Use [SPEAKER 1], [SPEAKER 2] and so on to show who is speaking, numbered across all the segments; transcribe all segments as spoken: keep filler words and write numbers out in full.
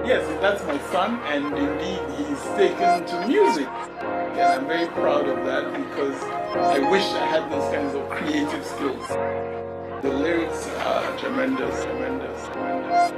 [SPEAKER 1] yes, that's my son, and indeed he's taken to music. And I'm very proud of that because I wish I had those kinds of creative skills. The lyrics are tremendous, tremendous, tremendous.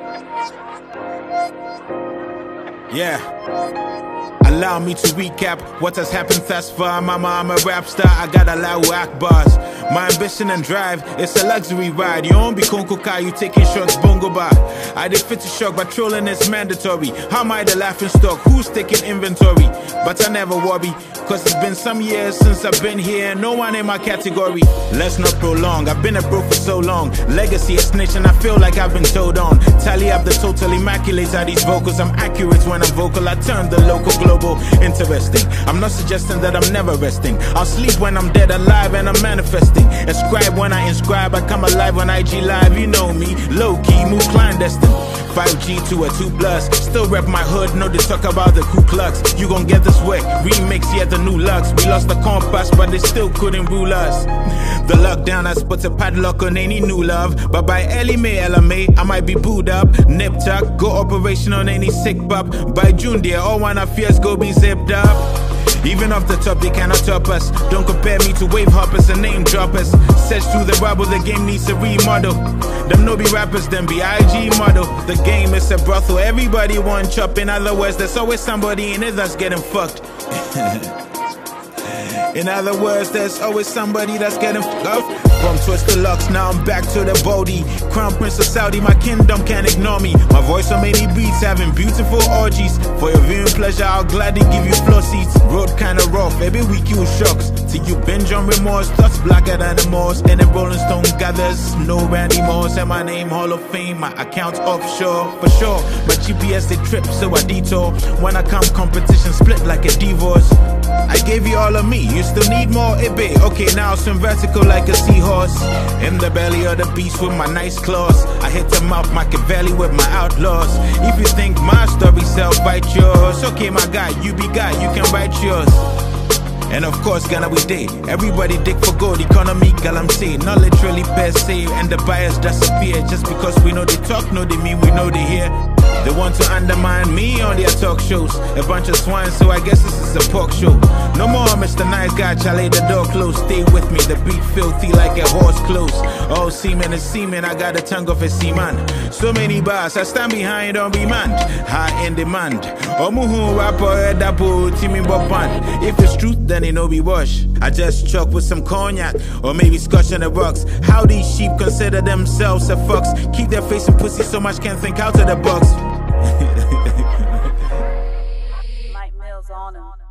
[SPEAKER 2] Yeah. Allow me to recap what has happened thus far. Mama, I'm a rap star, I got Allahu Akbars. My ambition and drive, it's a luxury ride. You won't be Konko Kai, you taking shots, bongo bar. I did fit to shock, but trolling is mandatory. How am I the laughing stock? Who's taking inventory? But I never worry, cause it's been some years since I've been here. No one in my category. Let's not prolong, I've been a bro for so long. Legacy is snitching, I feel like I've been told on. Tally up the total immaculates are these vocals. I'm accurate when I'm vocal, I turn the local global interesting. I'm not suggesting that I'm never resting. I'll sleep when I'm dead, alive, and I'm manifesting. Ascribe when I inscribe, I come alive on I G Live. You know me, low-key, move clandestine. five G to a two plus. Still rep my hood, no they talk about the Ku Klux. You gon' get this way, remix, yeah, the new lux. We lost the compass, but they still couldn't rule us. The lockdown has put a padlock on any new love. But by Ellie May, Ella May, I might be booed up. Nip tuck, go operation on any sick pup. By June, dear, all one of fears go be zipped up. Even off the top, they cannot top us. Don't compare me to wave hoppers and name droppers. Search through the rubble, the game needs a remodel. Them no be rappers, them be I G model. The game is a brothel, everybody want chop. In other words, there's always somebody in it that's getting fucked. In other words, there's always somebody that's getting fucked up. From Twisted Lux, now I'm back to the Bodhi. Crown Prince of Saudi, my kingdom can't ignore me. My voice on many beats, having beautiful orgies. For your viewing pleasure, I'll gladly give you floor seats. Road kinda rough, every week you shocks. Till you binge on remorse, thoughts blacker than the Moors. And the Rolling Stone gathers, no Randy Moss. And my name Hall of Fame, my account offshore. For sure, my G P S they trip, so I detour. When I come, competition split like a divorce. I gave you all of me, you still need more, Ibe. Okay, now swim vertical like a seahorse. In the belly of the beast with my nice claws. I hit them up Machiavelli with my outlaws. If you think my story self, write yours. Okay, my guy, you be guy, you can write yours. And of course, Ghana we day. Everybody dig for gold, economy galamsey. Not literally per se, and the bias disappear. Just because we know they talk, no they mean we know they hear. They want to undermine me on their talk shows. A bunch of swine, so I guess this is a pork show. No more Mister Nice Guy, Charlie, the door closed. Stay with me, the beat filthy like a horse close. All semen is semen, I got the tongue of a seaman. So many bars, I stand behind on remand. High in demand. Omuhu rapper, dapo, Timmy Boban. If it's truth, then it no be wash. I just chuck with some cognac, or maybe scotch on the rocks. How these sheep consider themselves a fox. Keep their face in pussy so much, can't think out of the box.
[SPEAKER 3] Mike Mills on him.